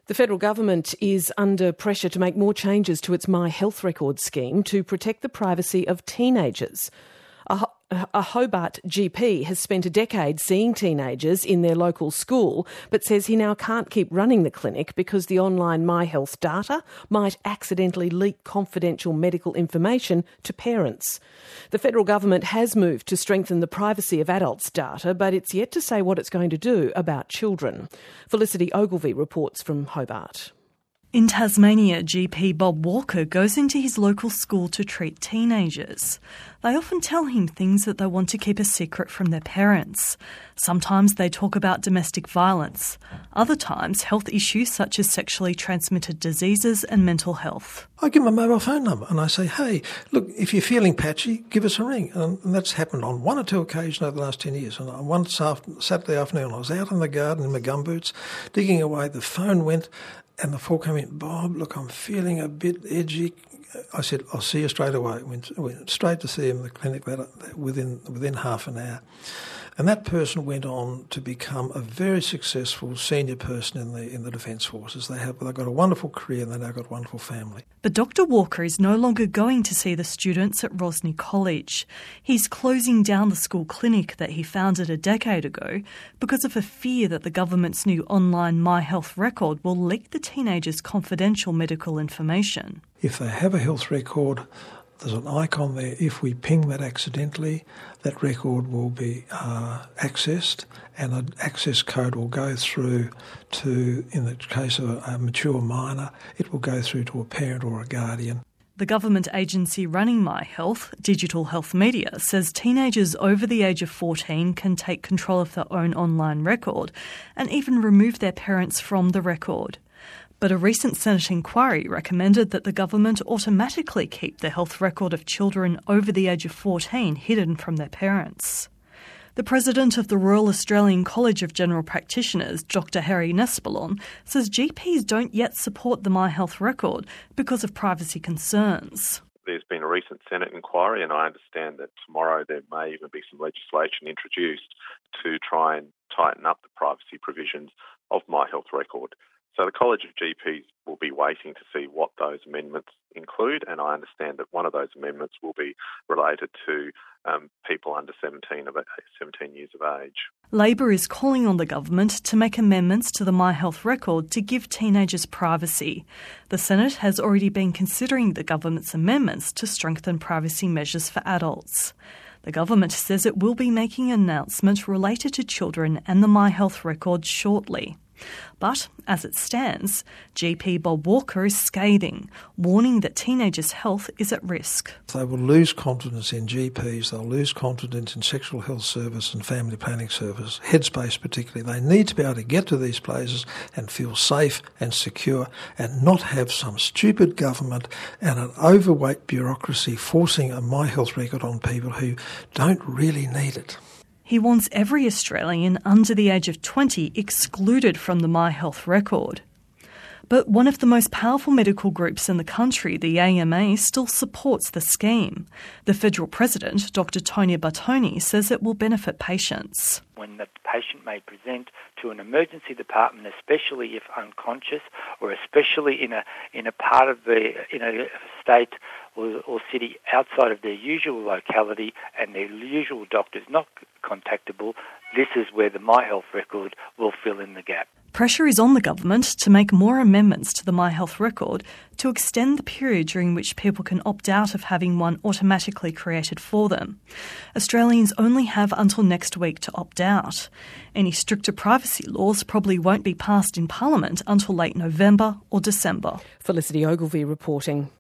The federal government is under pressure to make more changes to its My Health Record scheme to protect the privacy of teenagers. A Hobart GP has spent a decade seeing teenagers in their local school, but says he now can't keep running the clinic because the online My Health data might accidentally leak confidential medical information to parents. The federal government has moved to strengthen the privacy of adults' data, but it's yet to say what it's going to do about children. Felicity Ogilvie reports from Hobart. In Tasmania, GP Bob Walker goes into his local school to treat teenagers. They often tell him things that they want to keep a secret from their parents. Sometimes they talk about domestic violence. Other times, health issues such as sexually transmitted diseases and mental health. I give my mobile phone number and I say, hey, look, if you're feeling patchy, give us a ring. And that's happened on one or two occasions over the last 10 years. And one Saturday afternoon, I was out in the garden in my gumboots, digging away. The phone went. And the phone came in, Bob, look, I'm feeling a bit edgy. I said, I'll see you straight away. Went straight to see him in the clinic within half an hour. And that person went on to become a very successful senior person in the Defence Forces. They've got a wonderful career and they've now got a wonderful family. But Dr Walker is no longer going to see the students at Rosny College. He's closing down the school clinic that he founded a decade ago because of a fear that the government's new online My Health record will leak the teenagers' confidential medical information. If they have a health record, there's an icon there. If we ping that accidentally, that record will be accessed and an access code will go through to, in the case of a mature minor, it will go through to a parent or a guardian. The government agency running My Health, Digital Health Media, says teenagers over the age of 14 can take control of their own online record and even remove their parents from the record. But a recent Senate inquiry recommended that the government automatically keep the health record of children over the age of 14 hidden from their parents. The president of the Royal Australian College of General Practitioners, Dr Harry Nespolon, says GPs don't yet support the My Health record because of privacy concerns. There's been a recent Senate inquiry and I understand that tomorrow there may even be some legislation introduced to try and tighten up the privacy provisions of My Health record. So the College of GPs will be waiting to see what those amendments include, and I understand that one of those amendments will be related to people under 17 years of age. Labor is calling on the government to make amendments to the My Health record to give teenagers privacy. The Senate has already been considering the government's amendments to strengthen privacy measures for adults. The government says it will be making an announcement related to children and the My Health record shortly. But, as it stands, GP Bob Walker is scathing, warning that teenagers' health is at risk. They will lose confidence in GPs, they'll lose confidence in sexual health service and family planning service, Headspace particularly. They need to be able to get to these places and feel safe and secure and not have some stupid government and an overweight bureaucracy forcing a My Health record on people who don't really need it. He wants every Australian under the age of 20 excluded from the My Health record. But one of the most powerful medical groups in the country, the AMA, still supports the scheme. The federal president, Dr Tonia Bartoni, says it will benefit patients. When the patient may present to an emergency department, especially if unconscious, or especially in a part of in a state or city outside of their usual locality and their usual doctor is not contactable, this is where the My Health record will fill in the gap. Pressure is on the government to make more amendments to the My Health record to extend the period during which people can opt out of having one automatically created for them. Australians only have until next week to opt out. Any stricter privacy laws probably won't be passed in Parliament until late November or December. Felicity Ogilvie reporting.